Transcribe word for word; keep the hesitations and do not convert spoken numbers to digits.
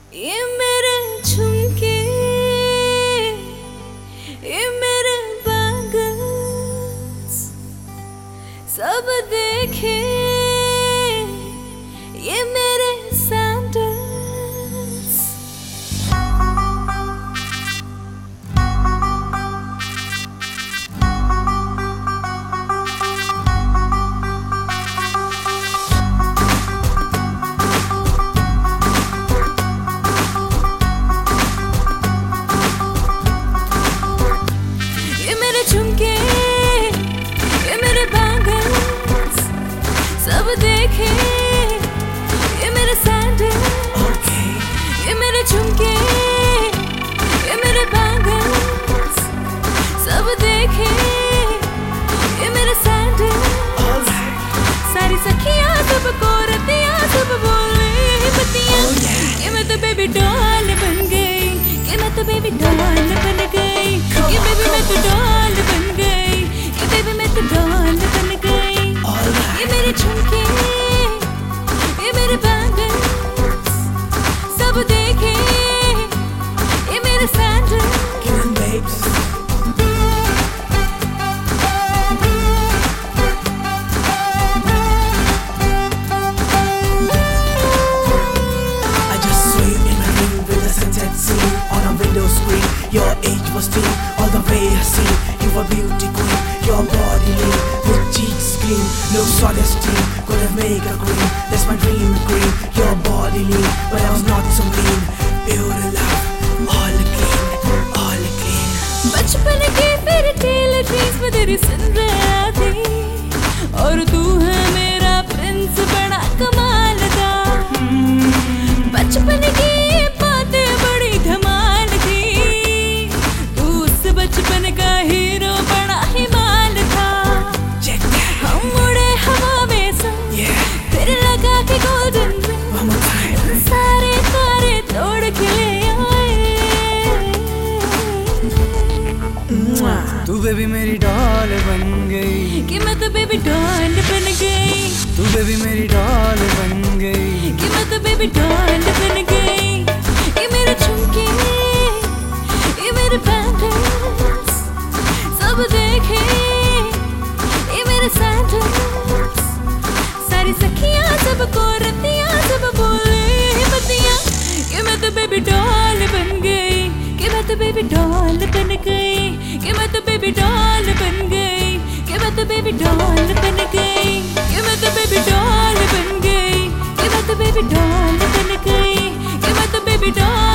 ये मेरे झुमके, ये मेरे बैंगल्स, सब देखे ये मेरे सैंडल्स। ये मेरे झुमके, ये मेरे बैंगल्स, सब देखे ये मेरे सैंडल्स। ये मेरे झुमके, ये मेरे बैंगल्स, सब देखे ये मेरे सैंडल्स। सारी सखियां सबको रतियां सब बोले बतियां, ये मैं तो बेबी डॉल बन गई, ये मैं तो बेबी डॉल बन गई, ये बेबी मैं तो डॉल बन गई, ये बेबी मैं तो डॉल बन गई। ये मेरे झुमके, ये मेरे बैंगल्स, सब देखे ये मेरे sandals. Your age was teen, all the way I see you were beauty queen. Your body lean, with cheeks clean, looks modesty, could have made a queen. That's my dream queen. Your body lean, but I was not so mean. Pure love, all clean, all clean. बचपन के fairy tale dreams में तेरी सुन रहा थी, और तू है मेरा प्रिंस बड़ा कमाल का। बचपन की बातें बड़ी धमाल थी, बचपन का हीरो बड़ा ही माल था। हम उड़े हवा में संग, फिर लगा के गोल्डन रिंग, सारे तारे तोड़ के ले आए। तू बेबी मेरी डॉल बन गई, कि मैं तो बेबी डॉल बन गई। तू बेबी मेरी डॉल बन गई, कि मैं तो बेबी डॉल बन गई। ये मेरे झुमके, ये मेरे बैंगल्स, सब देखे ये मेरे सैंडल्स। सारी सखियां सबको रतियां सब बोले बतियां, कि मैं तो बेबी डॉल बन गई, कि मैं तो बेबी डॉल बन गई, कि मैं तो बेबी डॉल बन गई, कि मैं तो बेबी डॉल बन गई, कि मैं तो बेबी डॉल बन गई, कि मैं तो बेबी डॉल बन गई, कि मैं तो बेबी डॉल